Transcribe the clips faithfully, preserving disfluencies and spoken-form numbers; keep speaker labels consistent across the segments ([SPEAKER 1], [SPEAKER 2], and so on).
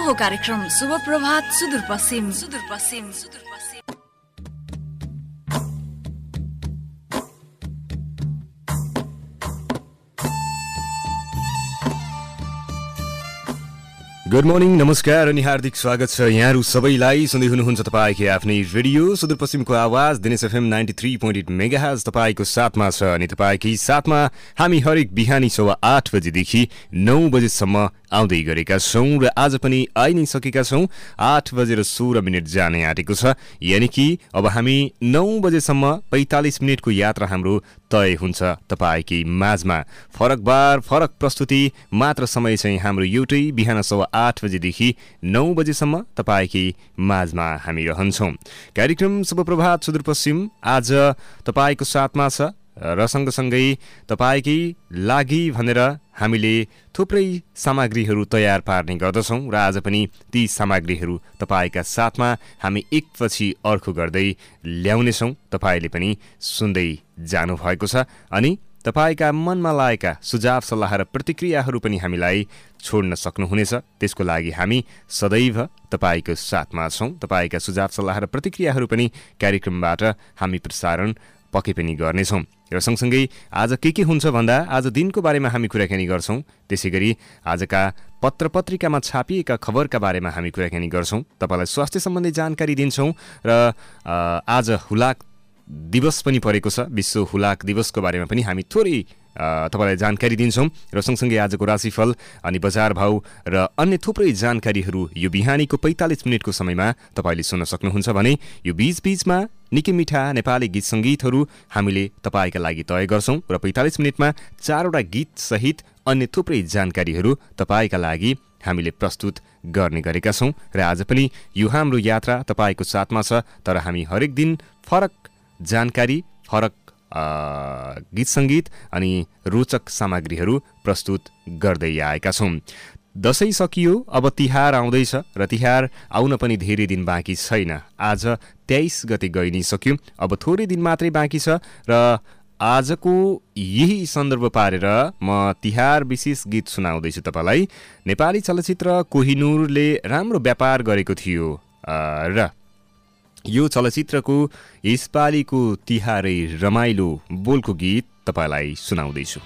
[SPEAKER 1] हो कार्यक्रम शुभ प्रभात सुदूरपश्चिम सुदूरपश्चिम सुदूरपश्चिम।
[SPEAKER 2] गुड मर्निङ, नमस्कार अनि हार्दिक स्वागत छ यहाँहरू सबैलाई। सुन्दै हुनुहुन्छ तपाईँकै आफ्नै रेडियो सुदूरपश्चिमको आवाज Dinesh FM ninety three point eight megahertz तपाईँको साथमा छ अनि तपाईँकै साथमा हामी हरेक बिहानी सवा आठ बजेदेखि नौ बजेसम्म आउँदै गरेका छौँ र आज पनि आइ नै सकेका छौँ। आठ बजेर सोह्र मिनट जाने आँटेको छ, यानि कि अब हामी नौ बजेसम्म पैँतालिस मिनटको यात्रा हाम्रो तय हुन्छ तपाईँकै माझमा। फरक बार फरक प्रस्तुति मात्र समय चाहिँ हाम्रो एउटै, बिहान सवा आठ बजेदेखि नौ बजेसम्म तपाईँकै माझमा हामी रहन्छौँ। कार्यक्रम शुभ प्रभात सुदूरपश्चिम आज तपाईँको साथमा छ र सँगसँगै तपाईँकै लागि भनेर हामीले थुप्रै सामग्रीहरू तयार पार्ने गर्दछौँ र आज पनि ती सामग्रीहरू तपाईँका साथमा हामी एकपछि अर्को गर्दै ल्याउनेछौँ। तपाईँले पनि सुन्दै जानुभएको छ अनि तपाईँका मनमा लागेका सुझाव सल्लाह र प्रतिक्रियाहरू पनि हामीलाई छोड्न सक्नुहुनेछ। त्यसको लागि हामी सदैव तपाईँको साथमा छौँ। तपाईँका सुझाव सल्लाह र प्रतिक्रियाहरू पनि कार्यक्रमबाट हामी प्रसारण पक्कै पनि गर्नेछौँ र सँगसँगै आज के के हुन्छ भन्दा आज दिनको बारेमा हामी कुराकानी गर्छौँ। त्यसै गरी आजका पत्र पत्रिकामा छापिएका खबरका बारेमा हामी कुराकानी गर्छौँ। तपाईँलाई स्वास्थ्य सम्बन्धी जानकारी दिन्छौँ र आज हुलाक दिवस पनि परेको छ, विश्व हुलाक दिवसको बारेमा पनि हामी थोरै तपाईँलाई जानकारी दिन्छौँ र सँगसँगै आजको राशिफल अनि बजार भाउ र अन्य थुप्रै जानकारीहरू यो बिहानीको पैँतालिस मिनटको समयमा तपाईँले सुन्न सक्नुहुन्छ भने यो बीचबीचमा निकै मिठा नेपाली गीत सङ्गीतहरू हामीले तपाईँका लागि तय गर्छौँ र पैँतालिस मिनटमा चारवटा गीतसहित अन्य थुप्रै जानकारीहरू तपाईँका लागि हामीले प्रस्तुत गर्ने गरेका छौँ र आज पनि यो हाम्रो यात्रा तपाईँको साथमा छ। तर हामी हरेक दिन फरक जानकारी, फरक गीत सङ्गीत अनि रोचक सामग्रीहरू प्रस्तुत गर्दै आएका छौँ। दसैँ सकियो, अब तिहार आउँदैछ र तिहार आउन पनि धेरै दिन बाँकी छैन। आज तेइस गते गइ नै सक्यो, अब थोरै दिन मात्रै बाँकी छ र आजको यही सन्दर्भ पारेर म तिहार विशेष गीत सुनाउँदैछु तपाईँलाई। नेपाली चलचित्र कोहिनुरले राम्रो व्यापार गरेको थियो र यो चलचित्रको यसपालिको तिहारै रमाइलो बोलको गीत तपाईँलाई सुनाउँदैछु।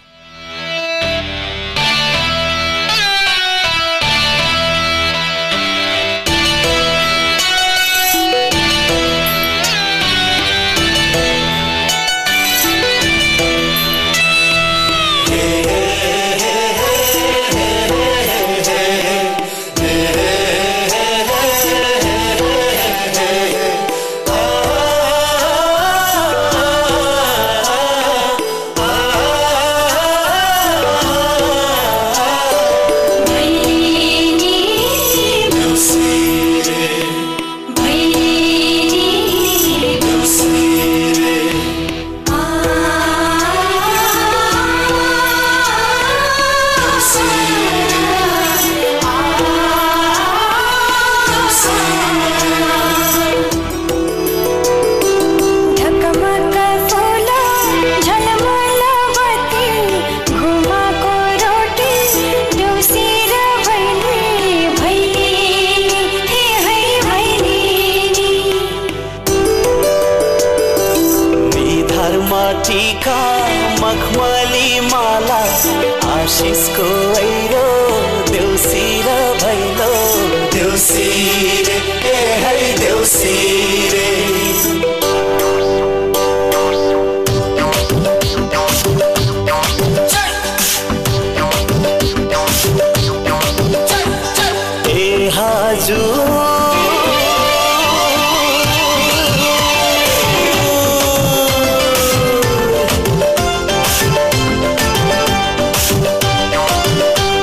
[SPEAKER 3] Hey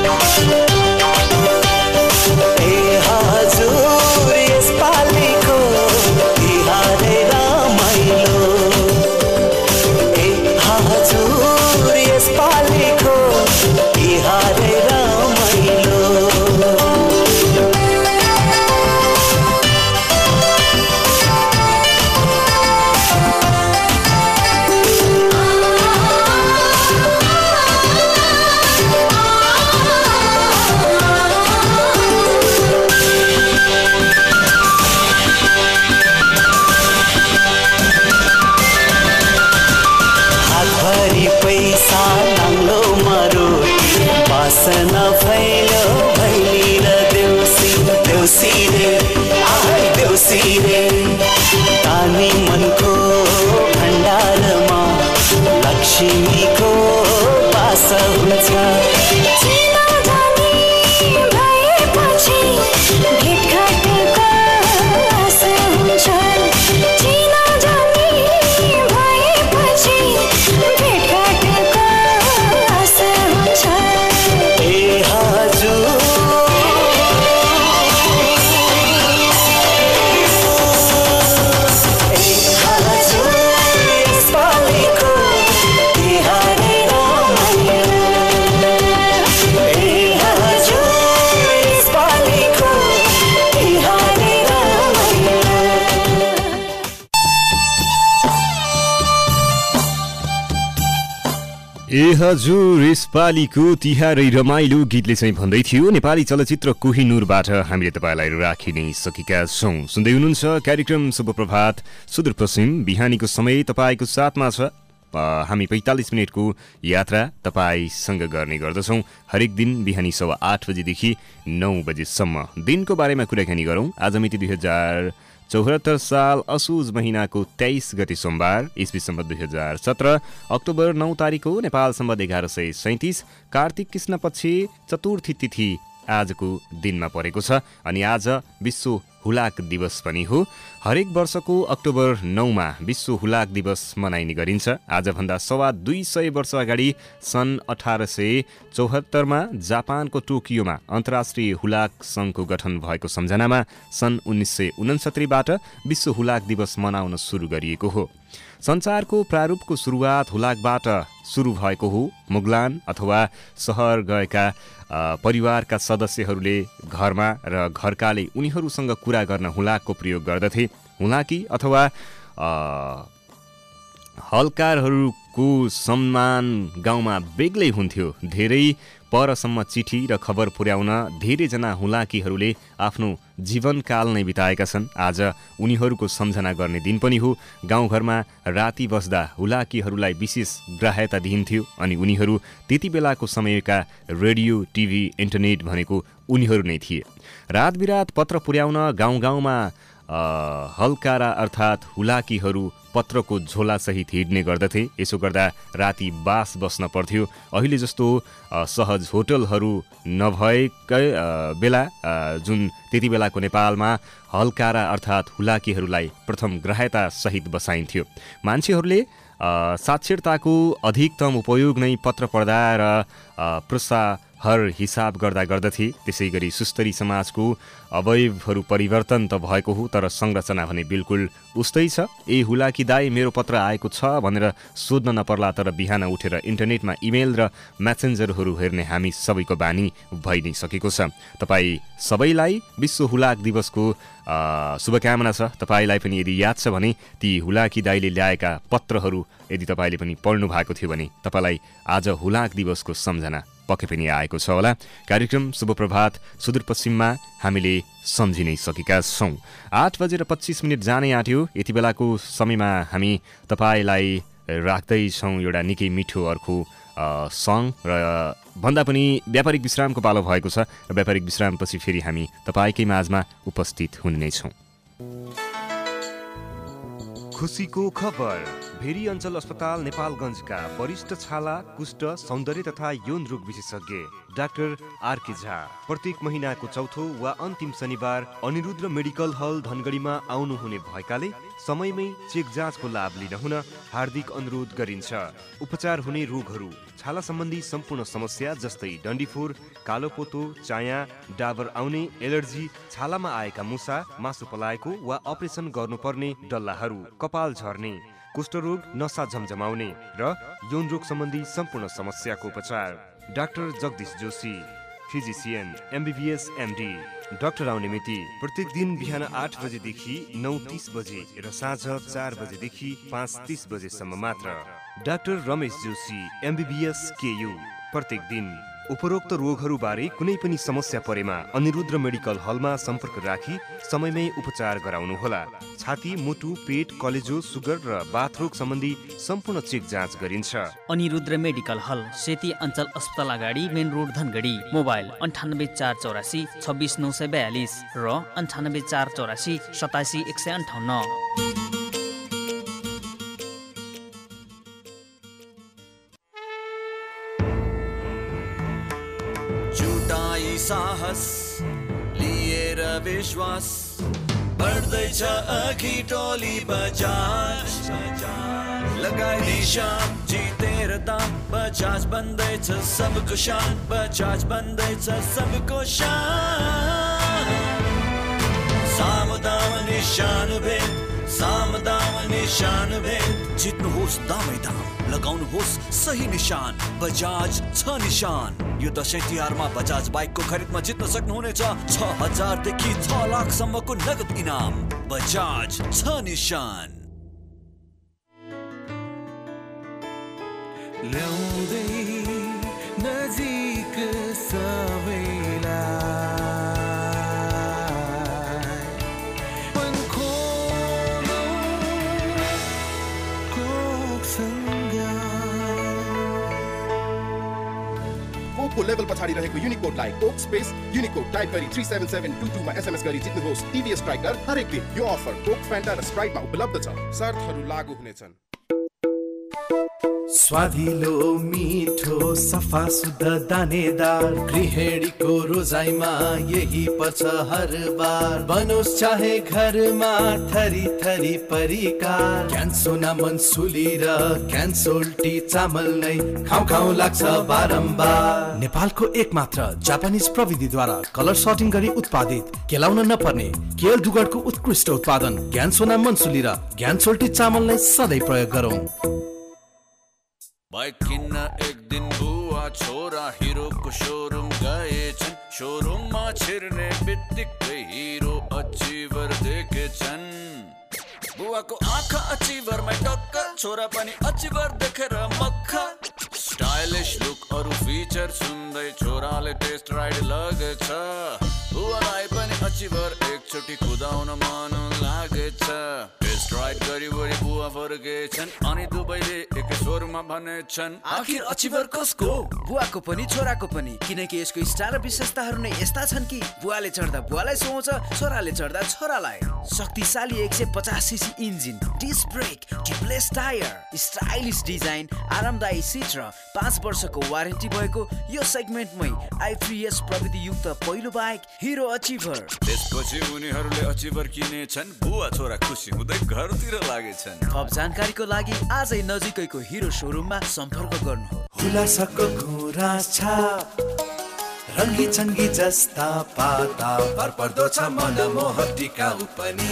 [SPEAKER 3] वासना फैलो भैली र देउसी देउसी रे आहै देउसी रे तानी मनको भण्डारमा लक्ष्मीको वास हुन्छ
[SPEAKER 2] ए हजुर यसपालिको तिहारै रमाइलो गीतले चाहिँ भन्दै थियो नेपाली चलचित्र कोहिनुरबाट हामीले तपाईँलाई राखि नै सकेका छौँ। सुन्दै हुनुहुन्छ कार्यक्रम शुभप्रभात सुदूरपश्चिम। बिहानीको समय तपाईँको साथमा छ। हामी पैँतालिस मिनटको यात्रा तपाईँसँग गर्ने गर्दछौँ हरेक दिन बिहानी सवा आठ बजेदेखि नौ बजेसम्म। दिनको बारेमा कुराकानी गरौँ। आज मिति दुई हजार चौहत्तर साल असोज महिनाको तेइस गते सोमबार, इस्वी सम्बत दुई हजार सत्र, अक्टोबर नौ तारिक हो। नेपाल सम्बत एघार सय सैँतिस, कार्तिक कृष्ण पक्ष चतुर्थी तिथि आजको दिनमा परेको छ। अनि आज विश्व हुलाक दिवस पनि हो। हरेक वर्षको अक्टोबर नौमा विश्व हुलाक दिवस मनाइने गरिन्छ। आजभन्दा सवा दुई सय वर्ष अगाडि सन् अठार सय चौहत्तरमा जापानको टोकियोमा अन्तर्राष्ट्रिय हुलाक सङ्घको गठन भएको सम्झनामा सन् उन्नाइस सय उनसत्तरीबाट विश्व हुलाक दिवस मनाउन सुरु गरिएको हो। संसारको प्रारूपको सुरुवात हुलाकबाट सुरु भएको हो। मुगलान अथवा सहर गएका परिवारका सदस्यहरूले घरमा र घरकाले उनीहरूसँग कुरा गर्न हुलाकको प्रयोग गर्दथे। हुलाकी अथवा हलकारहरूको सम्मान गाउँमा बेग्लै हुन्थ्यो। धेरै परसम्म चिठी र खबर पुर्याउन धेरैजना हुलाकीहरूले आफ्नो जीवनकाल नै बिताएका छन्। आज उनीहरूको सम्झना गर्ने दिन पनि हो। गाउँघरमा राति बस्दा हुलाकीहरूलाई विशेष ग्राह्यता दिइन्थ्यो अनि उनीहरू त्यति बेलाको समयका रेडियो, टिभी, इन्टरनेट भनेको उनीहरू नै थिए। रात बिरात पत्र पुर्याउन गाउँ गाउँमा हलकारा अर्थात् हुलाकीहरू पत्रको झोलासहित हिँड्ने गर्दथे। यसो गर्दा राति बास बस्न पर्थ्यो। अहिले जस्तो सहज होटलहरू नभएकै बेला जुन त्यति बेलाको नेपालमा हलकारा अर्थात् हुलाकीहरूलाई प्रथम ग्राह्यता सहित बसाइन्थ्यो। मान्छेहरूले साक्षरताको अधिकतम उपयोग नै पत्र पढ्दा र प्रोत्साहर हिसाब गर्दा गर्दथे। त्यसै गरी सुस्तरी समाजको अवयवहरू परिवर्तन त भएको हो, तर संरचना भने बिल्कुल उस्तै छ। ए हुलाकी दाई मेरो पत्र आएको छ भनेर सोध्न नपर्ला, तर बिहान उठेर इन्टरनेटमा इमेल र मेसेन्जरहरू हेर्ने हामी सबैको बानी भइ नै सकेको छ। तपाईँ सबैलाई विश्व हुलाक दिवसको शुभकामना छ। तपाईँलाई पनि यदि याद छ भने ती हुलाकी दाईले ल्याएका पत्रहरू यदि तपाईँले पनि पढ्नु भएको थियो भने तपाईँलाई आज हुलाक दिवसको सम्झना पक्कै पनि आएको छ होला। कार्यक्रम शुभप्रभात सुदूरपश्चिममा हामीले सम्झि नै सकेका छौँ। आठ बजेर पच्चिस मिनट जानै आँट्यो। यति बेलाको समयमा हामी तपाईँलाई राख्दैछौँ एउटा निकै मिठो अर्को सङ र भन्दा पनि व्यापारिक विश्रामको पालो भएको छ र व्यापारिक विश्रामपछि फेरि हामी तपाईँकै माझमा उपस्थित हुने नै छौँ। खुसीको खबर। भेरी अञ्चल अस्पताल नेपालगञ्जका वरिष्ठ छाला, कुष्ठ, सौन्दर्य तथा यौन रोग विशेषज्ञ डाक्टर आरके झा प्रत्येक महिनाको चौथो वा अन्तिम शनिबार अनिरुद्ध मेडिकल हल धनगढीमा आउनुहुने भएकाले समयमै चेक जाँचको लाभ लिन हुन हार्दिक अनुरोध गरिन्छ। उपचार हुने रोगहरू: छाला सम्बन्धी सम्पूर्ण समस्या जस्तै डन्डीफोर, कालोपोतो, चाया, डाबर आउने, एलर्जी, छालामा आएका मुसा, मासु पलाएको वा अपरेसन गर्नुपर्ने डल्लाहरू, कपाल झर्ने, कुष्ठरोग, नसा झमझमाउने र यौन रोग सम्बन्धी सम्पूर्ण समस्याको उपचार। Doctor Jagdish Joshi, physician, MBBS MD. Doctor आउने मिति प्रत्येक दिन बिहान आठ बजेदेखि नौ तीस बजे र साँझ चार बजेदेखि पाँच तीस बजेसम्म मात्र। Doctor Ramesh Joshi, MBBS KU, प्रत्येक दिन उपरोक्त रोगहरूबारे कुनै पनि समस्या परेमा अनिरुद्ध मेडिकल हलमा सम्पर्क राखी समयमै उपचार गराउनुहोला। छाती, मुटु, पेट, कलेजो, सुगर र बाथरोग सम्बन्धी सम्पूर्ण चेक जाँच गरिन्छ।
[SPEAKER 4] अनिरुद्ध मेडिकल हल, सेती अञ्चल अस्पताल अगाडि, मेन रोड धनगढी। मोबाइल अन्ठानब्बे चार चौरासी छब्बिस नौ सय बयालिस र अन्ठानब्बे चार चौरासी सतासी एक सय अन्ठाउन्न।
[SPEAKER 3] जुटाई साहस लिएर विश्वास बढ्दैछ अघि टोली बजाज। लगाई निशान जितेर दाम, बजाज बन्दैछ सबको शान, बजाज बन्दैछ सबको शान। सामदाम निशान भेद, सामदाम निशान भेद, जित्नुहोस् दामै दाम, लगाउनुहोस् सही निशान, बजाज छ निशान। यो दशैं तिहारमा बजाज बाइकको खरिदमा जित्न सक्नुहुनेछ छ हजारदेखि छ लाखसम्मको नगद इनाम। बजाज छ निशान। ल्याउँदै नजिक सबैलाई मनको कोकसँग।
[SPEAKER 5] कोकको लेभल पछाडि रहेको युनिकोडलाई कोक स्पेस युनिकोड टाइप गरी three seven seven two two मा एसएमएस गरी जित्नुहोस् टिभीएस स्ट्राइकर हरेक दिन। यो अफर कोक, फ्यान्टा र स्प्राइटमा उपलब्ध छ। शर्तहरू लागू हुनेछन्।
[SPEAKER 6] स्वादिलो मिठो सफा शुद्ध दानेदार गृहिणीको रोजाइमा यही पर्छ हर बार। बनोस् चाहे घरमा थरी थरी परिकार, क्यान्सोना मनसुली र क्यान्सोल्टी चामल नै खाउ खाउ लाग्छ बारम्बार। नेपालको एकमात्र जापानिज प्रविधिद्वारा कलर सर्टिङ गरी उत्पादित, केलाउन नपर्ने केएल डुगरको उत्कृष्ट उत्पादन क्यान्सोना मनसुली र क्यान्सोल्टी चामल नै सधैँ प्रयोग गरौँ।
[SPEAKER 3] बाइक किन्न एक दिन बुवा छोरा हिरोको शोरूम गएछन्। शोरूममा छिर्ने बित्तिकै हिरो अचिभर देखेछन्। बुवाको आँखा अचिभरमै टक्क, छोरा पनि अचिभर देखेर मक्ख। स्टाइलिश लुक अरू फिचर सुन्दै छोराले टेस्ट राइड लगेछ। बुवालाई पनि अचिभर एकचोटि कुदाउन मन लागेछ। टेस्ट राइड गरी वरी बुवा फर्केछन् अनि दुवैले एकै स्वरमा भनेछन् आखिर अचिभर कसको?
[SPEAKER 7] बुवाको पनि छोराको पनि, किनकि यसको स्टाइल र विशेषताहरू नै यस्ता छन् कि बुवाले चढ्दा बुवालाई सुहाउँछ, छोराले चढ्दा छोरालाई। शक्तिशाली एक सय पचास CC engine, disc brake, tubeless tyre, stylish design, आरामदायी सिट र पाँच वर्षको वारेन्टी भएको यो सेगमेन्टमै आइपिएस प्रविधि युक्त पहिलो बाइक हिरो अचिभर।
[SPEAKER 3] त्यसपछि उनीहरूले अचिभर किनेछन्। बुवा छोरा खुसी हुँदै घरतिर लागेछन्।
[SPEAKER 7] थप जानकारीको लागि आजै नजिकैको हिरो शोरूममा सम्पर्क गर्नुहोस्।
[SPEAKER 6] खुलासाको कुरा छाप रङ्गी चङ्गी जस्ता पाता भर पर्दो छ मनमोहक टिकाउ पनि।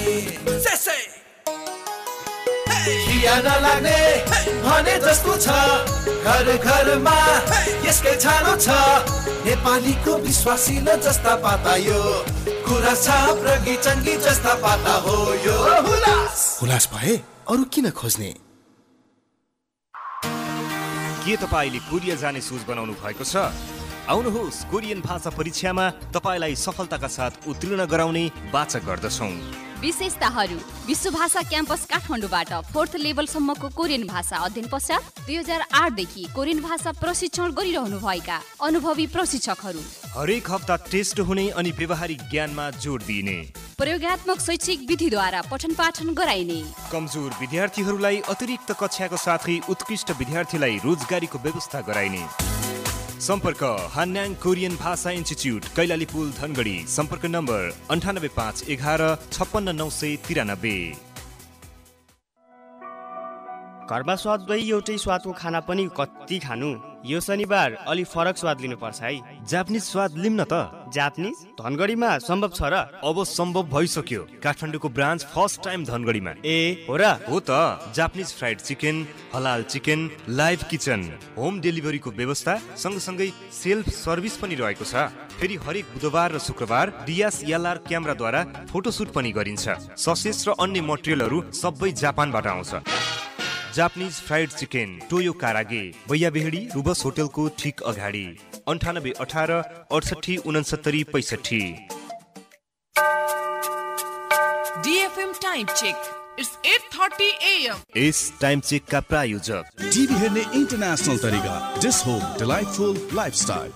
[SPEAKER 6] खिया नलाग्ने भने जस्तो छ, घर घरमा यसकै छानो छ। नेपालीको विश्वासिलो जस्ता पाता यो, कुरा छाप रङ्गी चङ्गी जस्ता पाता हो यो। हुलास
[SPEAKER 5] हुलास भए अरू किन खोज्ने?
[SPEAKER 2] के तपाईँले कोरिया जाने सोच बनाउनु भएको छ? आउनुहोस्, कोरियन भाषा परीक्षामा तपाईँलाई सफलताका साथ उत्तीर्ण गराउने वाचा गर्दछौँ।
[SPEAKER 8] विशेषताहरू: विश्व भाषा क्याम्पस काठमाडौँबाट फोर्थ लेभलसम्मको कोरियन भाषा अध्ययन पश्चात दुई हजार आठदेखि कोरियन भाषा प्रशिक्षण गरिरहनु भएका अनुभवी प्रशिक्षकहरू।
[SPEAKER 2] हरेक हप्ता टेस्ट हुने अनि व्यवहारिक ज्ञानमा जोड दिइने।
[SPEAKER 8] प्रयोगात्मक शैक्षिक विधिद्वारा पठन पाठन गराइने।
[SPEAKER 2] कमजोर विद्यार्थीहरूलाई अतिरिक्त कक्षाको साथै उत्कृष्ट विद्यार्थीलाई रोजगारीको व्यवस्था गराइने। सम्पर्क हान्याङ कोरियन भाषा इन्स्टिच्युट, कैलाली पुल, धनगढी। सम्पर्क नम्बर अन्ठानब्बे पाँच एघार छप्पन्न नौ सय तिरानब्बे।
[SPEAKER 9] घरमा स्वाद भई एउटै स्वादको खाना पनि कति खानु? यो शनिबार अलि फरक स्वाद लिनुपर्छ है।
[SPEAKER 2] जापानिज स्वाद लिम न त।
[SPEAKER 9] जापानिज धनगढीमा सम्भव छ र?
[SPEAKER 2] अब सम्भव भइसक्यो। काठमाडौँको ब्रान्च फर्स्ट टाइम धनगढीमा।
[SPEAKER 9] ए हो र?
[SPEAKER 2] हो त। जापानिज फ्राइड चिकन, हलाल चिकन, लाइभ किचन, होम डेलिभरीको व्यवस्था सँगसँगै सेल्फ सर्भिस पनि रहेको छ। फेरि हरेक बुधबार र शुक्रबार डिएस एलआर क्यामेराद्वारा फोटोसुट पनि गरिन्छ। ससेस र अन्य मटेरियलहरू सबै जापानबाट आउँछ। जापानिज फ्राइड चिकन, टोयो कारागे, बैया बेहडी रुबस होटलको ठीक अगाडि। अन्ठानब्बे अठार अडसठी उनसत्तरी पैँसठी।
[SPEAKER 1] DFM time check it's eight thirty A M
[SPEAKER 2] इस टाइम चेक का प्रायोजक
[SPEAKER 10] टिभी हेर्ने इन्टरनेशनल तरिका dish home delightful lifestyle.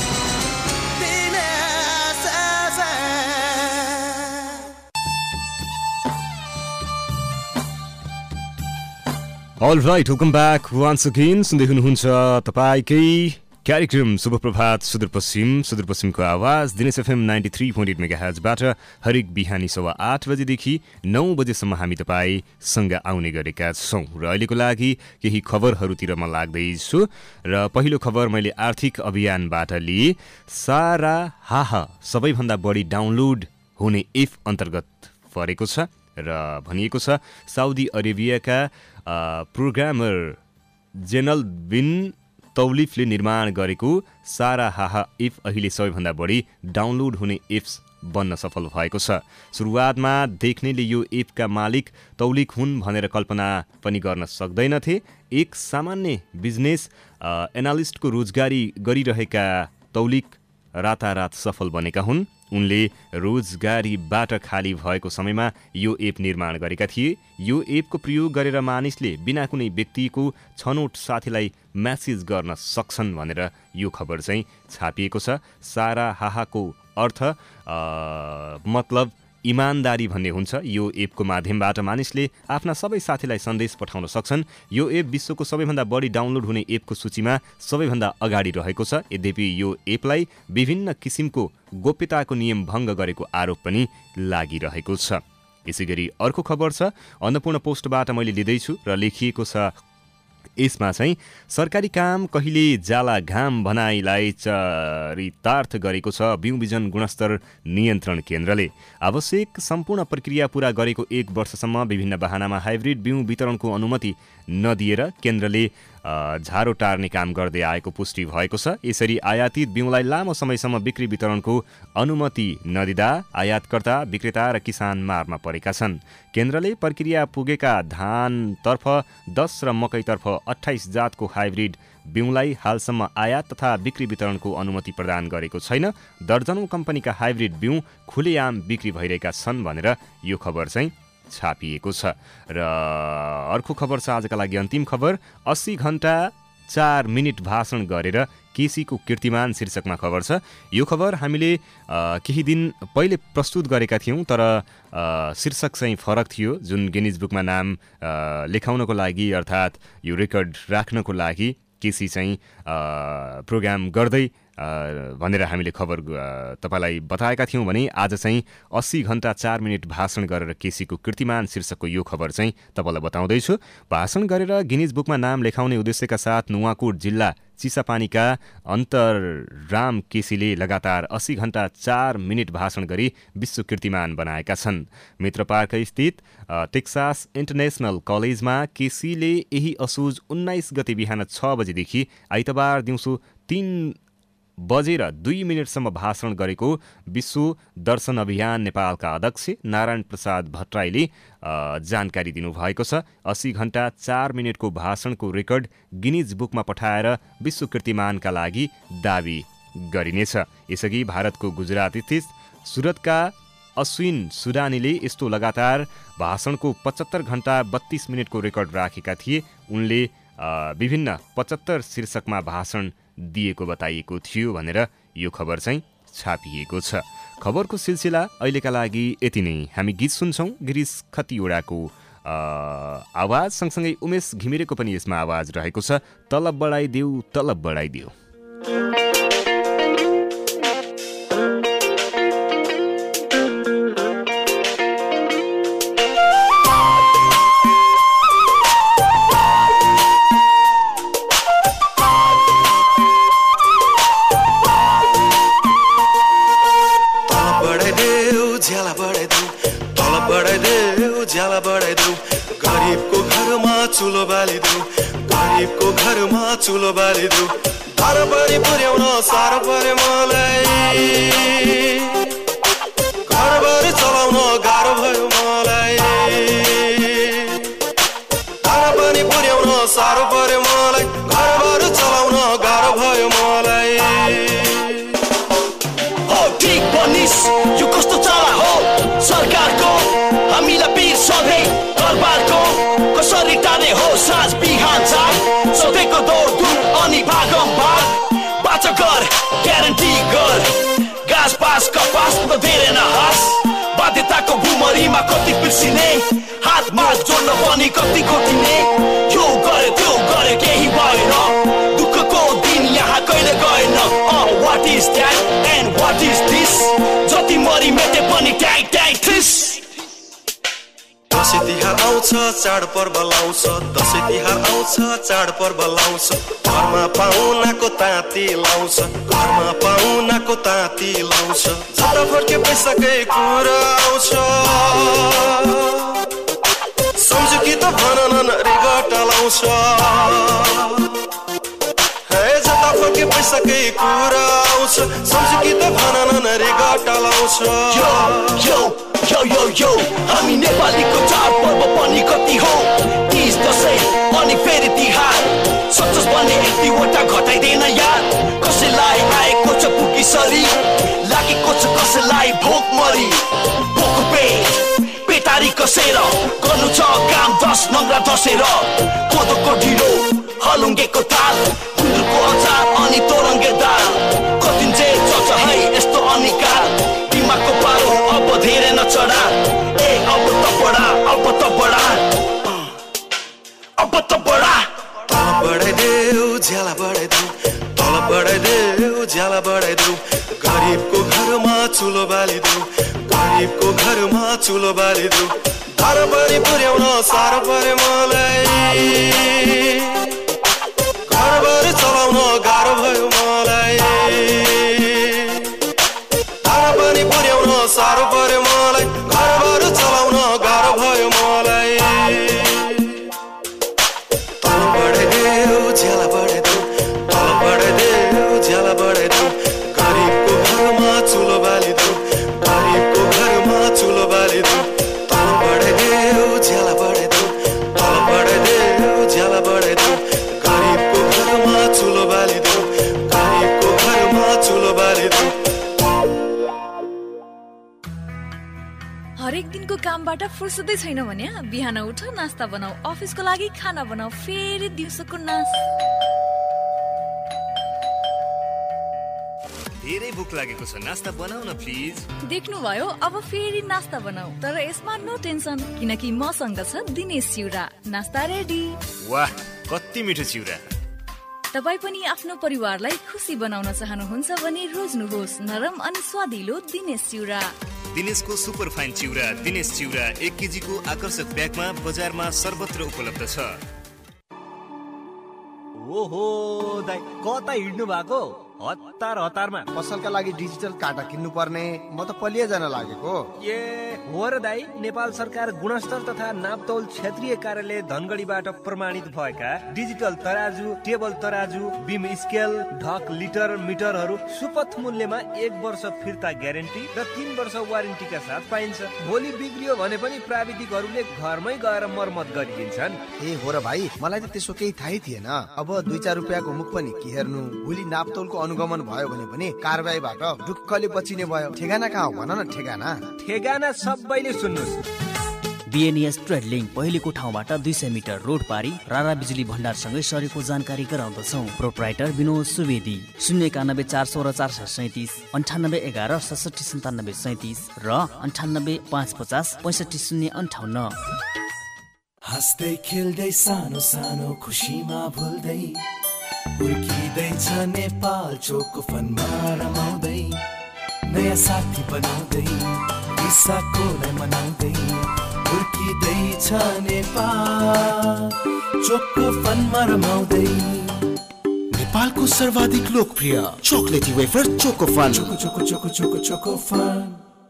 [SPEAKER 2] All right, welcome back once again. सुन्दै हुनुहुन्छ तपाईकै कार्यक्रम शुभ प्रभात सुदूरपश्चिम सुदूरपश्चिमको आवाज Dinesh FM ninety three point eight मेगाहर्जबाट हरेक बिहानी सवा आठ बजेदेखि नौ बजेसम्म हामी तपाईँसँग आउने गरेका छौँ। र अहिलेको लागि केही खबरहरूतिर म लाग्दैछु र पहिलो खबर मैले आर्थिक अभियानबाट लिए। सारा हाहा सबैभन्दा बढी डाउनलोड हुने एप अन्तर्गत परेको छ र भनिएको छ साउदी अरेबियाका प्रोग्रामर जेनल बिन तौलिफले निर्माण गरेको सारा हाहा एप अहिले सबैभन्दा बढी डाउनलोड हुने एप्स बन्न सफल भएको छ। सुरुवातमा देख्नेले यो एपका मालिक तौलिक हुन् भनेर कल्पना पनि गर्न सक्दैनथे। एक सामान्य बिजनेस एनालिस्टको रोजगारी गरिरहेका तौलिक रातारात सफल बनेका हुन्। उनले रोजगारीबाट खाली भएको समयमा यो एप निर्माण गरेका थिए। यो एपको प्रयोग गरेर मानिसले बिना कुनै व्यक्तिको छनौट साथीलाई म्यासेज गर्न सक्छन् भनेर यो खबर चाहिँ छापिएको छ। सारा हाहाको अर्थ मतलब इमान्दारी भन्ने हुन्छ। यो एपको माध्यमबाट मानिसले आफ्ना सबै साथीलाई सन्देश पठाउन सक्छन्। यो एप विश्वको सबैभन्दा बढी डाउनलोड हुने एपको सूचीमा सबैभन्दा अगाडि रहेको छ। यद्यपि यो एपलाई विभिन्न किसिमको गोप्यताको नियम भङ्ग गरेको आरोप पनि लागिरहेको छ। यसैगरी अर्को खबर छ अन्नपूर्ण पोस्टबाट मैले लिँदैछु र लेखिएको छ यसमा चाहिँ सरकारी काम कहिले जाला घाम भनाइलाई चरितार्थ गरेको छ बिउ बिजन गुणस्तर नियन्त्रण केन्द्रले। आवश्यक सम्पूर्ण प्रक्रिया पूरा गरेको एक वर्षसम्म विभिन्न बहानामा हाइब्रिड बिउ वितरणको अनुमति नदिएर केन्द्रले झारो टार्ने काम गर्दै आएको पुष्टि भएको छ। यसरी आयातित बिउलाई लामो समयसम्म बिक्री वितरणको अनुमति नदिँदा आयातकर्ता विक्रेता र किसान मारमा परेका छन्। केन्द्रले प्रक्रिया पुगेका धानतर्फ दस र मकैतर्फ अठाइस जातको हाइब्रिड बिउलाई हालसम्म आयात तथा बिक्री वितरणको अनुमति प्रदान गरेको छैन। दर्जनौं कम्पनीका हाइब्रिड बिउ खुलेआम बिक्री भइरहेका छन् भनेर यो खबर चाहिँ छापिएको छ। र अर्को खबर छ आजका लागि अन्तिम खबर अस्सी घण्टा चार मिनट भाषण गरेर केसीको कीर्तिमान शीर्षकमा खबर छ। यो खबर हामीले केही दिन पहिले प्रस्तुत गरेका थियौँ तर शीर्षक चाहिँ फरक थियो। जुन गिनिज बुकमा नाम लेखाउनको लागि अर्थात् यो रेकर्ड राख्नको लागि केसी चाहिँ प्रोग्राम गर्दै भनेर हामीले खबर तपाईँलाई बताएका थियौँ भने आज चाहिँ अस्सी घण्टा चार मिनट भाषण गरेर केसीको कीर्तिमान शीर्षकको यो खबर चाहिँ तपाईँलाई बताउँदैछु। भाषण गरेर गिनिज बुकमा नाम लेखाउने उद्देश्यका साथ नुवाकोट जिल्ला चिसापानीका अन्तरराम केसीले लगातार अस्सी घण्टा चार मिनट भाषण गरी विश्व कीर्तिमान बनाएका छन्। मित्र पार्क स्थित टेक्सास इन्टरनेसनल कलेजमा केसीले यही असोज उन्नाइस गते बिहान छ बजेदेखि आइतबार दिउँसो तीन बजेर दुई मिनटसम्म भाषण गरेको विश्व दर्शन अभियान नेपालका अध्यक्ष नारायण प्रसाद भट्टराईले जानकारी दिनुभएको छ। अस्सी घण्टा चार मिनटको भाषणको रेकर्ड गिनिज बुकमा पठाएर विश्व कीर्तिमानका लागि दावी गरिनेछ। यसअघि भारतको गुजरात स्थित सुरतका अश्विन सुडानीले यस्तो लगातार भाषणको पचहत्तर घण्टा बत्तीस मिनटको रेकर्ड राखेका थिए। उनले विभिन्न पचहत्तर शीर्षकमा भाषण दिएको बताइएको थियो भनेर यो खबर चाहिँ छापिएको छ। खबरको सिलसिला अहिलेका लागि यति नै। हामी गीत सुन्छौँ गिरीश खतिवडाको आवाज सँगसँगै उमेश घिमिरेको पनि यसमा आवाज रहेको छ। तलब बढाइदेऊ तलब बढाइदेऊ।
[SPEAKER 6] गरीबको घरमा चुलो बालिदेऊ गरीबको घरमा चुलो बालिदेऊ घर बारी पुर्याउन साह्रो परे मलाई घर बारी चलाउन गाह्रो भयो मलाई घर बारी पुर्याउन साह्रो परे मलाई घर बारी चलाउन गाह्रो भयो मलाई
[SPEAKER 11] बच गर ग्यारेन्टी गर घाँस पास कपास त धेरै नहास बाध्यताको भुमरीमा कति पिर्सिने हातमा जोड्न पनि कति कोटिने यो गरे त्यो गरे केही भएन दुःखको दिन यहाँ कहिले गएन what is that and what is this जति मरी मेटे पनि ट्याइ ट्याइ ठिस
[SPEAKER 12] दसैँ तिहार आउँछ चाडपर्व लाउँछ दसैँ तिहार आउँछ चाडपर्व लाउँछ घरमा पाहुनाको ताती लाउँछ घरमा पाहुनाको ताती लाउँछ जता फर्के पैसाकै कुरा आउँछ सम्झु कि त भन न रिगट लाउँछ हे जता फर्के पैसाकै कुरा आउँछ सम्झु कि त भन न रिगट लाउँछ
[SPEAKER 11] यो यो यो यो यो हामी नेपालीको चाडपर्व पनि कति हो तीज दसैँ अनि फेरि तिहार सचोस भन्ने यतिवटा घटाइँदैन यार कसैलाई आएको छ पुगी सरी लागेको छ कसैलाई भोक मरी भोक पेट पेटारी कसेर गर्नु छ काम दस नङ्ग्रा दसेर कोदोको ढिँडो हलुङ्गेको ताल गुन्द्रुकको अचार अनि तोरङ्गे दाल कतिन चाहिँ चल्छ है यस्तो अनिकाल दिमागको पारो अब धेरै नचढा ए अब त बडा अब त बडा अब त बडा
[SPEAKER 12] तल बढाइदेऊ ज्याला बढाइदेऊ तल बढाइदेऊ ज्याला बढाइदेऊ गरिबको घरमा चुलो बालिदेऊ गरिबको घरमा चुलो बालिदेऊ घरभरि पुर्याउन साह्रो परे मलाई घरभरि चलाउन गाह्रो भयो मलाई घरभरि पुर्याउन साह्रो परे मलाई घरभरि चलाउन गाह्रो भयो मलाई तल बढाइदेऊ ज्याला बढाइदेऊ तल बढाइदेऊ ज्याला बढाइदेऊ गरिबको घरमा चुलो बालिदेऊ गरिबको घरमा चुलो बालिदेऊ तल बढाइदेऊ ज्याला बढाइदेऊ तल बढाइदेऊ ज्याला बढाइदेऊ गरिबको घरमा चुलो बालिदेऊ गरिबको घरमा चुलो बालिदेऊ
[SPEAKER 13] हरेक दिनको कामबाट फुर्सदै छैन भने बिहान उठ नास्ता बनाऊ अफिसको लागि खाना बनाऊ फेरि दिउँसोको नास
[SPEAKER 2] धेरै भोक लागेको छ नास्ता बनाऊ न प्लिज
[SPEAKER 13] देख्नुभयो अब फेरि नास्ता बनाऊ तर यसमा नो टेन्सन किनकि मसँग छ दिनेश चिउरा नास्ता रेडी
[SPEAKER 2] वाह कति मिठो चिउरा
[SPEAKER 13] तपाई पनि आफ्नो परिवारलाई खुसी बनाउन चाहनुहुन्छ भने रोज्नुहोस् नरम अनि स्वादिलो दिनेश चिउरा
[SPEAKER 2] दिनेशको सुपर फाइन चिउरा दिनेश चिउरा एक केजी को आकर्षक ब्यागमा बजारमा सर्वत्र उपलब्ध छ
[SPEAKER 14] ओहो दाइ कता हिँड्नु भएको हतार हतारमा
[SPEAKER 15] पसलका लागि डिजिटल काटा किन्नु पर्ने म त पलिया जान लागेको
[SPEAKER 14] ए हो र दाइ नेपाल सरकार गुणस्तर तथा नापतौल क्षेत्रीय कार्यालय धनगढीबाट प्रमाणित भएका डिजिटल तराजु टेबल तराजु बिम स्केल ढक लिटर मिटरहरू सुपथ मूल्यमा एक वर्ष फिर्ता ग्यारेन्टी र तीन वर्ष वारेन्टीका साथ पाइन्छ भोलि बिग्रियो भने पनि प्राविधिकहरूले घरमै गएर मर्मत गरिदिन्छन्
[SPEAKER 15] ए हो र भाइ मलाई त त्यसो केही थाहै थिएन अब दुई चार रुपियाँको मुख पनि के हेर्नु भोलि नापतौलको अनुगमन भयो भने पनि कारबाहीबाट ढुक्कले बचिने भयो ठेगाना कहाँ हो भन न ठेगाना
[SPEAKER 14] ठेगाना सबैले सुन्नुहोस्
[SPEAKER 4] बीएनएस ट्रेड लिङ्क पहिलेको ठाउँबाट दुई सय मिटर रोड पारी रारा बिजुली भण्डारसँगै सरेको जानकारी गराउँदछौँ प्रोप्राइटर विनोद सुवेदी शून्य एकानब्बे चार सोह्र चार सय सैतिस अन्ठानब्बे एघार सडसठी सन्तानब्बे सैतिस र अन्ठानब्बे पाँच पचास पैँसठी शून्य अन्ठाउन्न
[SPEAKER 6] हाँस्दै खेल्दै सानो सानो खुसीमा भुल्दै हुर्किँदैछ नेपाल चोको फनमा रमाउँदै नयाँ साथी बनाउँदै विशाखोलाई मनाउँदै हुर्किँदैछ नेपाल चोको फनमा रमाउँदै
[SPEAKER 16] नेपालको सर्वाधिक लोकप्रिय chocolatey wafer choco fun
[SPEAKER 6] choco choco choco choco choco fun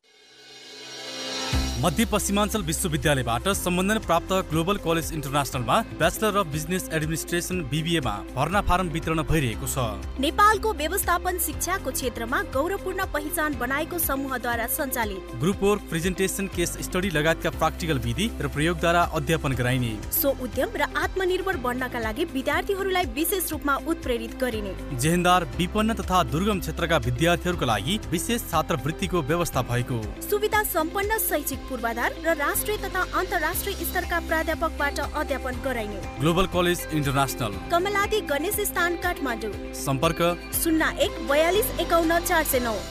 [SPEAKER 17] मध्य पश्चिमाञ्चल विश्वविद्यालयबाट सम्बन्धन प्राप्त ग्लोबल कलेज इन्टरनेसनलमा ब्याचलर अफ बिजनेस एडमिनिस्ट्रेसन बीबीएमा भर्ना फारम वितरण भइरहेको छ
[SPEAKER 18] नेपालको व्यवस्थापन शिक्षाको क्षेत्रमा गौरवपूर्ण पहिचान बनाएको समूहद्वारा सञ्चालित
[SPEAKER 17] group work presentation case study लगायतका प्राक्टिकल विधि र प्रयोगद्वारा अध्यापन गराइने
[SPEAKER 18] सो उद्यम र आत्मनिर्भर बन्नका लागि विद्यार्थीहरूलाई विशेष रूपमा उत्प्रेरित गरिने
[SPEAKER 17] जेहेन्दार विपन्न तथा दुर्गम क्षेत्रका विद्यार्थीहरूका लागि विशेष छात्रवृत्तिको व्यवस्था भएको
[SPEAKER 18] सुविधा सम्पन्न शैक्षिक पूर्वाधार र राष्ट्रिय तथा अन्तर्राष्ट्रिय स्तरका प्राध्यापकबाट अध्यापन गराइने
[SPEAKER 17] global college international
[SPEAKER 18] Kamaladi Ganesh स्थान काठमाडौँ।
[SPEAKER 17] सम्पर्क
[SPEAKER 18] शून्य एक बयालिस एकाउन्न चार सय नौ।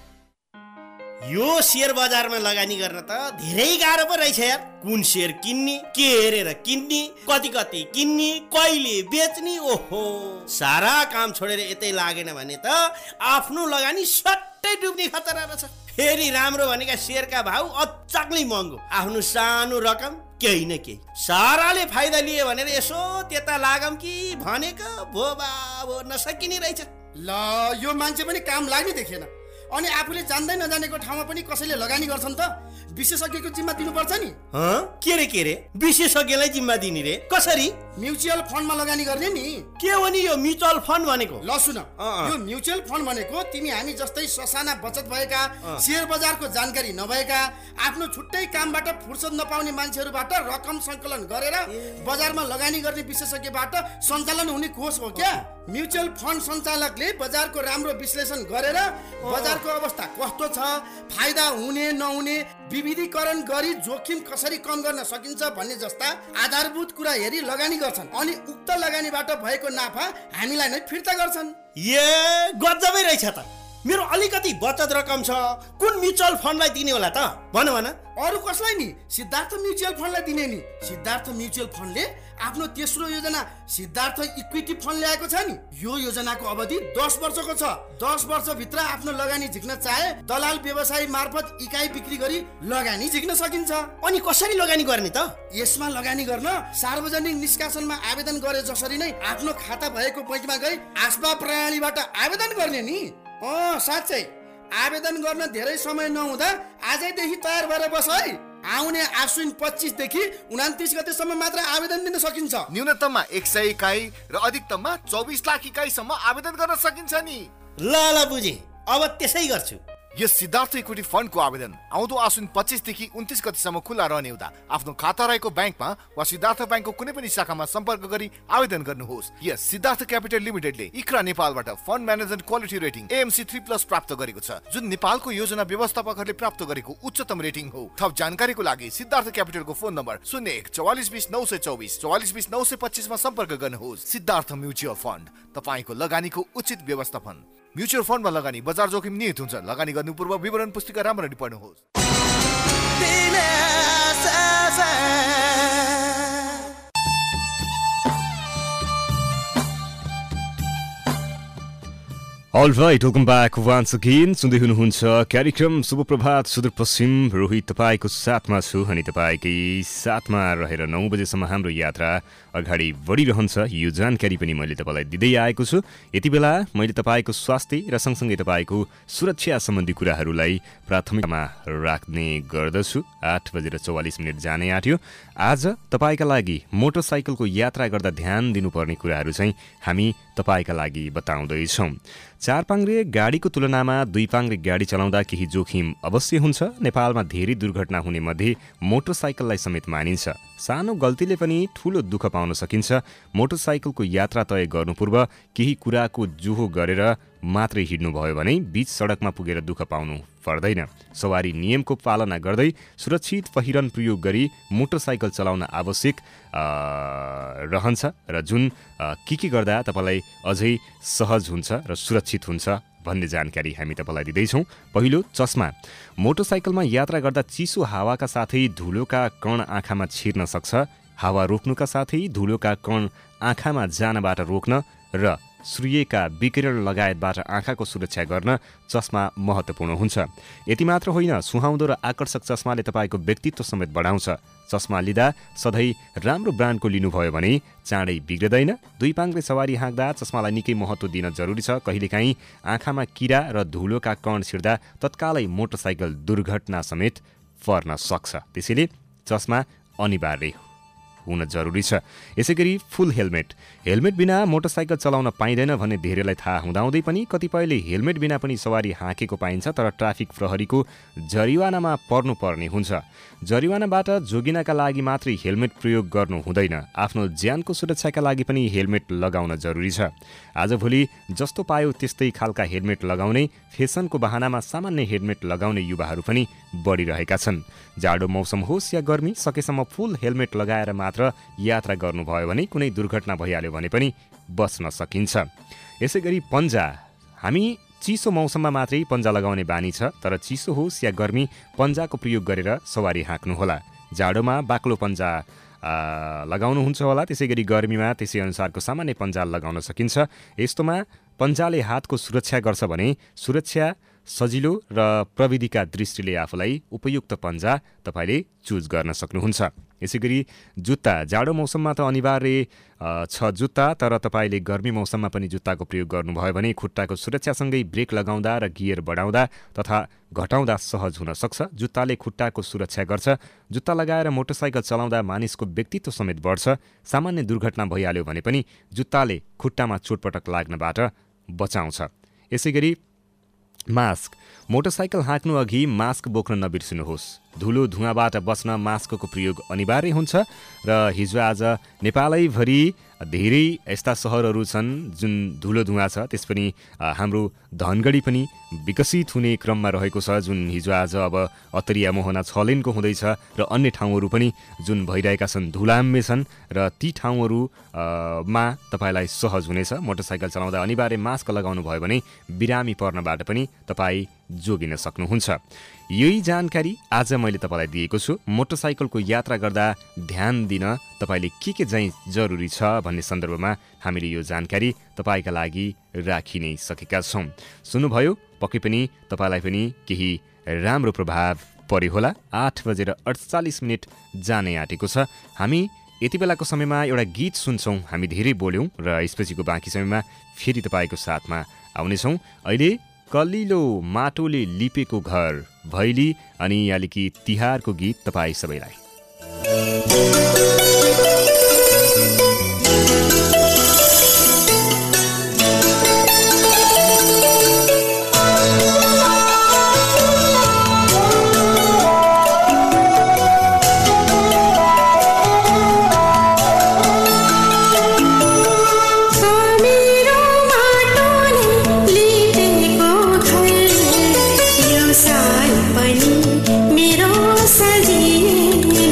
[SPEAKER 19] यो शेयर बजारमा लगानी गर्न त धेरै गाह्रो पो रहेछ यार। कुन शेयर किन्ने, के हेरेर किन्ने, कति कति किन्ने, कहिले बेच्ने, ओहो सारा काम छोडेर यतै लागेन भने त आफ्नो लगानी सट्टै डुब्ने खतरा रहेछ। फेरि राम्रो भनेका शेयरका भाउ अचाक्लै महँगो। आफ्नो सानो रकम केही न केही साराले फाइदा लिए भनेर यसो त्यता लागम कि भनेको भो बाबो नसकिने रहेछ।
[SPEAKER 20] ल यो मान्छे पनि काम लाग्ने देखेन। अनि आफूले जान्दै नजानेको ठाउँमा पनि कसैले लगानी गर्छन् त विशेषज्ञको जिम्मा दिनुपर्छ नि।
[SPEAKER 19] के रे के रे विशेषज्ञलाई जिम्मा दिने रे कसरी?
[SPEAKER 20] म्युचुअल फन्डमा लगानी गर्ने नि।
[SPEAKER 19] के हो नि यो म्युचुअल फन्ड भनेको?
[SPEAKER 20] ल सुन, यो म्युचुअल फन्ड भनेको तिमी हामी जस्तै ससाना बचत भएका, शेयर बजारको जानकारी नभएका, आफ्नो छुट्टै कामबाट फुर्सद नपाउने मान्छेहरूबाट रकम सङ्कलन गरेर बजारमा लगानी गर्ने विशेषज्ञबाट सञ्चालन हुने कोष हो क्या। म्युचुअल फन्ड सञ्चालकले बजारको राम्रो विश्लेषण गरेर बजारको अवस्था कस्तो छ, फाइदा हुने नहुने विविधीकरण गरी जोखिम कसरी कम गर्न सकिन्छ भन्ने जस्ता आधारभूत कुरा हेरी लगानी गर्छन्। अनि उक्त लगानीबाट भएको नाफा हामीलाई नै फिर्ता गर्छन्।
[SPEAKER 19] ए गजबै रहेछ त। मेरो अलिकति बचत रकम छ, कुन म्युचुअल फन्डलाई दिने होला त? भन भन।
[SPEAKER 20] अरू कसलाई नि? सिद्धार्थ म्युचुअल फन्डलाई दिने नि। सिद्धार्थ म्युचुअल फन्डले आफ्नो तेस्रो योजना सिद्धार्थ इक्विटी फन्ड ल्याएको छ नि। यो योजनाको अवधि दस वर्षको छ। दस वर्षभित्र आफ्नो लगानी झिक्न चाहे दलाल व्यवसायी मार्फत इकाइ बिक्री गरी लगानी झिक्न सकिन्छ।
[SPEAKER 19] अनि कसरी लगानी गर्ने त?
[SPEAKER 20] यसमा लगानी गर्न सार्वजनिक निष्कासनमा आवेदन गरे जसरी नै आफ्नो खाता भएको बैङ्कमा गई आस्पा प्रणालीबाट आवेदन गर्ने नि। अँ साँच्चै आवेदन गर्न धेरै समय नहुँदा आजैदेखि तयार भएर बस है। आउने आश्विन पच्चिस देखि उनातिस गतेसम्म मात्र आवेदन दिन सकिन्छ।
[SPEAKER 21] न्यूनतममा एक सय इकाइ र अधिकतममा चौबिस लाख इकाइसम्म आवेदन गर्न सकिन्छ नि।
[SPEAKER 19] ल ल बुझे, अब त्यसै गर्छु।
[SPEAKER 21] यस सिद्धार्थ इक्विटी फन्डको आवेदन आउँदो आश्विन पच्चिसदेखि उन्तिस गतिसम्म खुला रहने हुँदा आफ्नो खाता रहेको ब्याङ्कमा वा सिद्धार्थ ब्याङ्कको कुनै पनि शाखामा सम्पर्क गरी आवेदन गर्नुहोस्। यस सिद्धार्थ क्यापिटल लिमिटेडले इक्रा नेपालबाट fund management quality rating AMC three plus प्राप्त गरेको छ, जुन नेपालको योजना व्यवस्थापकहरूले प्राप्त गरेको उच्चतम रेटिङ हो। थप जानकारीको लागि सिद्धार्थ क्यापिटलको फोन नम्बर शून्य एक चौवालिस बिस नौ सय चौबिस चौवालिस बिस नौ सय पच्चिसमा सम्पर्क गर्नुहोस्। सिद्धार्थ म्युचुअल फन्ड, तपाईँको लगानीको उचित व्यवस्थापन। म्युचुअल फन्डमा लगानी बजार जोखिम निहित हुन्छ। लगानी गर्नु पूर्व विवरण पुस्तिका राम्ररी पढ्नुहोस्।
[SPEAKER 2] All right, welcome back once again. सुन्दै हुनुहुन्छ कार्यक्रम शुभ प्रभात सुदूरपश्चिम। रोहित तपाईँको साथमा छु अनि तपाईँकै साथमा रहेर नौ बजेसम्म हाम्रो यात्रा अगाडि बढिरहन्छ। यो जानकारी पनि मैले तपाईँलाई दिँदै आएको छु। यति बेला मैले तपाईँको स्वास्थ्य र सँगसँगै तपाईँको सुरक्षा सम्बन्धी कुराहरूलाई प्राथमिकतामा राख्ने गर्दछु। आठ बजेर चौवालिस मिनट जाने आँट्यो। आज तपाईँका लागि मोटरसाइकलको यात्रा गर्दा ध्यान दिनुपर्ने कुराहरू चाहिँ हामी तपाईँका लागि बताउँदैछौँ। चार पाङ्ग्रे गाडीको तुलनामा दुई पाङ्ग्रे गाडी चलाउँदा केही जोखिम अवश्य हुन्छ। नेपालमा धेरै दुर्घटना हुने मध्ये मोटरसाइकललाई समेत मानिन्छ। सानो गल्तीले पनि ठूलो दुःख पाउन सकिन्छ। मोटरसाइकलको यात्रा तय गर्नु पूर्व केही कुराको जोहो गरेर मात्रै हिँड्नुभयो भने बीच सडकमा पुगेर दुःख पाउनु पर्दैन। सवारी नियमको पालना गर्दै सुरक्षित पहिरन प्रयोग गरी मोटरसाइकल चलाउन आवश्यक रहन्छ र जुन के के गर्दा तपाईँलाई अझै सहज हुन्छ र सुरक्षित हुन्छ भन्ने जानकारी हामी तपाईँलाई दिँदैछौँ। पहिलो, चस्मा। मोटरसाइकलमा यात्रा गर्दा चिसो हावाका साथै धुलोका कण आँखामा छिर्न सक्छ। हावा रोक्नुका साथै धुलोका कण आँखामा जानबाट रोक्न र सूर्यका विकिरण लगायतबाट आँखाको सुरक्षा गर्न चस्मा महत्त्वपूर्ण हुन्छ। यति मात्र होइन, सुहाउँदो र आकर्षक चस्माले तपाईँको व्यक्तित्व समेत बढाउँछ। चस्मा लिँदा सधैँ राम्रो ब्रान्डको लिनुभयो भने चाँडै बिग्रदैन। दुई पाङ्ग्रे सवारी हाँक्दा चस्मालाई निकै महत्त्व दिन जरुरी छ। कहिलेकाहीँ आँखामा किरा र धुलोका कण छिर्दा तत्कालै मोटरसाइकल दुर्घटना समेत पर्न सक्छ। त्यसैले चस्मा अनिवार्य हुन जरुरी छ। यसैगरी फुल हेलमेट हेलमेट बिना मोटरसाइकल चलाउन पाइँदैन भन्ने धेरैलाई थाहा हुँदाहुँदै पनि कतिपयले हेलमेट बिना पनि सवारी हाँकेको पाइन्छ, तर ट्राफिक प्रहरीको जरिवानामा पर्नुपर्ने हुन्छ। जरिवानाबाट जोगिनका लागि मात्रै हेलमेट प्रयोग गर्नु हुँदैन, आफ्नो ज्यानको सुरक्षाका लागि पनि हेलमेट लगाउन जरुरी छ। आजभोलि जस्तो पायो त्यस्तै खालका हेलमेट लगाउने, फेसनको बहानामा सामान्य हेलमेट लगाउने युवाहरू पनि बढिरहेका छन्। जाडो मौसम होस् या गर्मी, सकेसम्म फुल हेलमेट लगाएर मात्र यात्रा गर्नुभयो भने कुनै दुर्घटना भइहाल्यो भने पनि बच्न सकिन्छ। यसैगरी पन्जा हामी चिसो मौसममा मात्रै पन्जा लगाउने बानी छ, तर चिसो होस् या गर्मी पन्जाको प्रयोग गरेर सवारी हाँक्नुहोला। जाडोमा बाक्लो पन्जा लगाउनुहुन्छ होला, त्यसै गरी गर्मीमा त्यसै अनुसारको सामान्य पन्जा लगाउन सकिन्छ। यस्तोमा पन्जाले हातको सुरक्षा गर्छ भने सुरक्षा, सजिलो र प्रविधिका दृष्टिले आफूलाई उपयुक्त पन्जा तपाईँले चुज गर्न सक्नुहुन्छ। यसैगरी जुत्ता जाडो मौसममा त अनिवार्य छ जुत्ता, तर तपाईँले गर्मी मौसममा पनि जुत्ताको प्रयोग गर्नुभयो भने खुट्टाको सुरक्षासँगै ब्रेक लगाउँदा र गियर बढाउँदा तथा घटाउँदा सहज हुन सक्छ। जुत्ताले खुट्टाको सुरक्षा गर्छ। जुत्ता लगाएर मोटरसाइकल चलाउँदा मानिसको व्यक्तित्व समेत बढ्छ। सामान्य दुर्घटना भइहाल्यो भने पनि जुत्ताले खुट्टामा चोटपटक लाग्नबाट बचाउँछ। यसैगरी मास्क मोटरसाइकल हाँक्नु अघि मास्क बोक्न नबिर्सिनुहोस्। धुलो धुवाँबाट बच्न मास्कको प्रयोग अनिवार्य हुन्छ र हिजो आज नेपालैभरि धेरै यस्ता सहरहरू छन् जुन धुलो धुवाँ छ, त्यस पनि हाम्रो धनगढी पनि विकसित हुने क्रममा रहेको छ, जुन हिजो आज अब अत्तरिया मोहना छ लेनको हुँदैछ र अन्य ठाउँहरू पनि जुन भइरहेका छन् धुलाम्य छन् र ती ठाउँहरूमा तपाईँलाई सहज हुनेछ। मोटरसाइकल चलाउँदा अनिवार्य मास्क लगाउनु भयो भने बिरामी पर्नबाट पनि तपाईँ जोगिन सक्नुहुन्छ। यही जानकारी आज मैले तपाईँलाई दिएको छु। मोटरसाइकलको यात्रा गर्दा ध्यान दिन तपाईँले के के चाहिँ जरुरी छ भन्ने सन्दर्भमा हामीले यो जानकारी तपाईँका लागि राखि नै सकेका छौँ। सुन्नुभयो, पक्कै पनि तपाईँलाई पनि केही राम्रो प्रभाव पर्यो होला। आठ बजेर अडचालिस मिनट जाने आँटेको छ। हामी यति बेलाको समयमा एउटा गीत सुन्छौँ। हामी धेरै बोल्यौँ र यसपछिको बाँकी समयमा फेरि तपाईँको साथमा आउनेछौँ। अहिले कलिलो माटोले लिपेको घर भैली अनि यालिकी तिहारको गीत तपाईँ सबैलाई।
[SPEAKER 3] मेरो सजिलो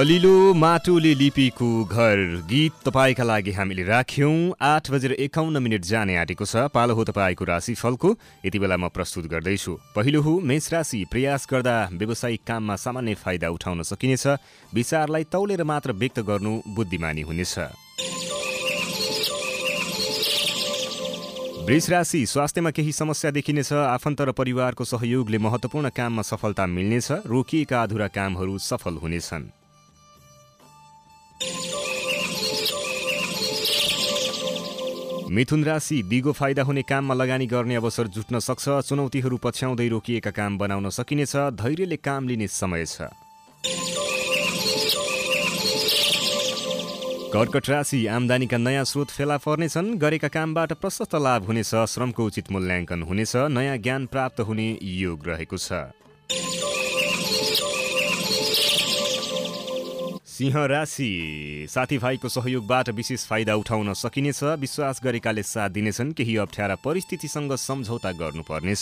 [SPEAKER 2] कलिलो माटोले लिपिको घर गीत तपाईँका लागि हामीले राख्यौं। आठ बजेर एकाउन्न मिनट जाने आँटेको छ। पालो हो तपाईँको राशिफलको। यति बेला म प्रस्तुत गर्दैछु। पहिलो हो मेष राशि। प्रयास गर्दा व्यावसायिक काममा सामान्य फाइदा उठाउन सकिनेछ। विचारलाई तौलेर मात्र व्यक्त गर्नु बुद्धिमानी हुनेछ। वृष राशि। स्वास्थ्यमा केही समस्या देखिनेछ। आफन्त र परिवारको सहयोगले महत्त्वपूर्ण काममा सफलता मिल्नेछ। रोकिएका अधुरा कामहरू सफल हुनेछन्। मिथुन राशि। दिगो फाइदा हुने काममा लगानी गर्ने अवसर जुट्न सक्छ। चुनौतीहरू पछ्याउँदै रोकिएका काम बनाउन सकिनेछ। धैर्यले काम लिने समय छ। कर्कट राशि। आम्दानीका नयाँ स्रोत फेला पर्नेछन्। गरेका कामबाट प्रशस्त लाभ हुनेछ। श्रमको उचित मूल्याङ्कन हुनेछ। नयाँ ज्ञान प्राप्त हुने योग रहेको छ। सिंह राशि। साथीभाइको सहयोगबाट विशेष फाइदा उठाउन सकिनेछ। विश्वास गरेकाले साथ दिनेछन्। केही अप्ठ्यारा परिस्थितिसँग सम्झौता गर्नुपर्नेछ।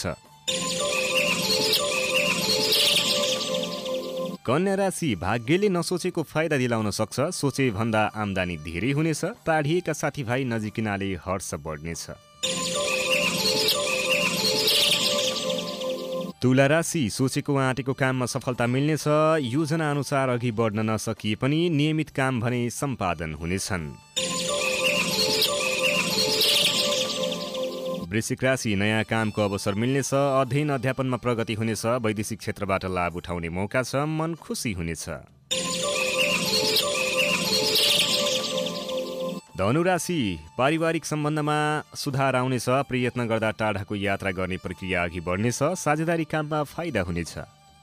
[SPEAKER 2] कन्या राशि। भाग्यले नसोचेको फाइदा दिलाउन सक्छ। सोचे भन्दा आम्दानी धेरै हुनेछ। टाढिएका साथीभाइ नजिकिनाले हर्ष बढ्नेछ। तुला राशि। सोचेको आँटेको काममा सफलता मिल्नेछ। योजना अनुसार अघि बढ्न नसकिए पनि नियमित काम भने सम्पादन हुनेछन्। वृश्चिक राशि। नयाँ कामको अवसर मिल्नेछ। अध्ययन अध्यापनमा प्रगति हुनेछ। वैदेशिक क्षेत्रबाट लाभ उठाउने मौका छ। मन खुसी हुनेछ। धनुराशि। पारिवारिक सम्बन्धमा सुधार आउनेछ। प्रयत्न गर्दा टाढाको यात्रा गर्ने प्रक्रिया अघि बढ्नेछ। साझेदारी काममा फाइदा हुनेछ।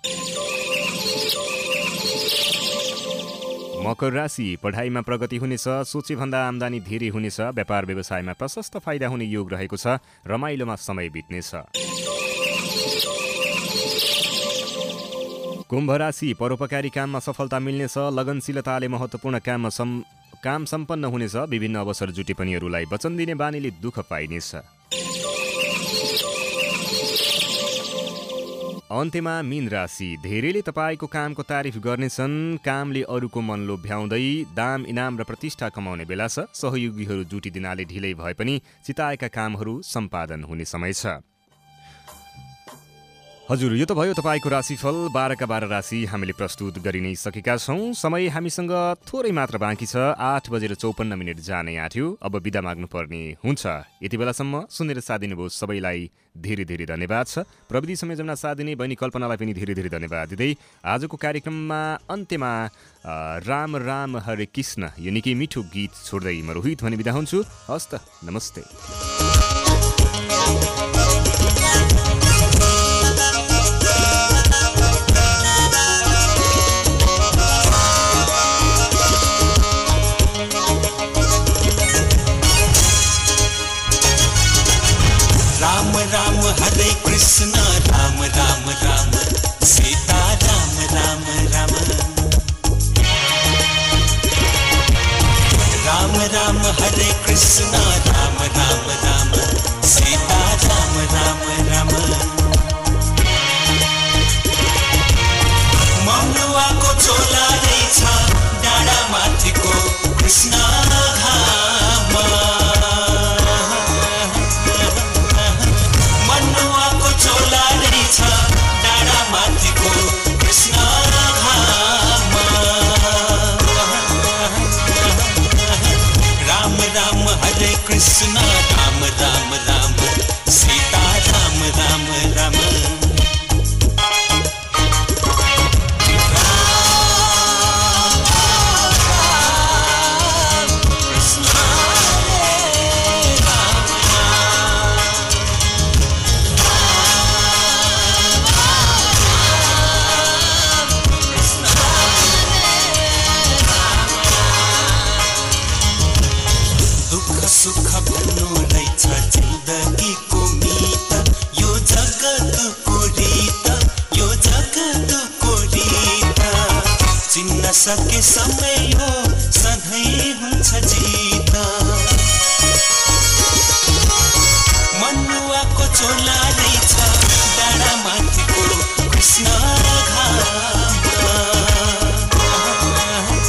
[SPEAKER 2] मकर राशि। पढाइमा प्रगति हुनेछ। सोचेभन्दा आम्दानी धेरै हुनेछ। व्यापार व्यवसायमा प्रशस्त फाइदा हुने योग रहेको छ। रमाइलोमा समय बित्नेछ। कुम्भ राशि। परोपकारी काममा सफलता मिल्नेछ। लगनशीलताले महत्त्वपूर्ण काममा सम काम सम्पन्न हुनेछ। विभिन्न अवसर जुटे पनि अरूलाई वचन दिने बानीले दुःख पाइनेछ। अन्त्यमा मीन राशि। धेरैले तपाईँको कामको तारिफ गर्नेछन्। कामले अरूको मन लोभ्याउँदै दाम इनाम र प्रतिष्ठा कमाउने बेला छ। सहयोगीहरू जुटिदिनाले ढिलै भए पनि चिताएका कामहरू सम्पादन हुने समय छ। हजुर, यो त भयो तपाईँको राशिफल। बाह्रका बाह्र राशि हामीले प्रस्तुत गरि नै सकेका छौँ। समय हामीसँग थोरै मात्र बाँकी छ। आठ बजेर चौपन्न मिनट जाने आँट्यो। अब बिदा माग्नुपर्ने हुन्छ। यति बेलासम्म सुनेर साथ दिनुभयो सबैलाई धेरै धेरै धन्यवाद छ। प्रविधि संयोजनमा साथ दिने बहिनी कल्पनालाई पनि धेरै धेरै धन्यवाद दिँदै आजको कार्यक्रममा अन्त्यमा राम राम हरे कृष्ण यो निकै मिठो गीत छोड्दै म रोहित भने बिदा हुन्छु। हस्त नमस्ते।
[SPEAKER 11] राम राम हरे कृष्ण राम राम राम सीता राम राम राम राम राम हरे कृष्ण राम राम राम सीता राम राम राम मनुवाको चोला रहेछ डाँडा माथिको कृष्ण घाम कृष्ण राम राम राम सीता राम राम राम सुख भन्नु रहेछ जिन्दगीको मीत यो जगतको रीत यो जगतको रीत चिन्न सके समय हो सधैँ हुन्छ जीत मनुवाको चोला रहेछ डाँडा माथिको कृष्ण घाम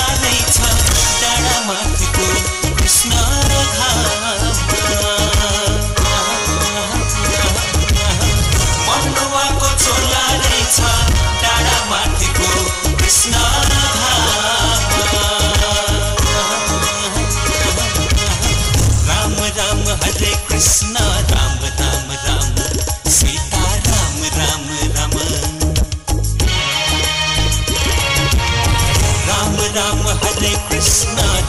[SPEAKER 11] रहेछ डाँडा माथिको कृष्ण मन्डुवाको चोला रहेछ डाँडा माथिको कृष्ण राम राम हरे कृष्ण राम राम राम सीता राम राम राम राम राम हरे कृष्ण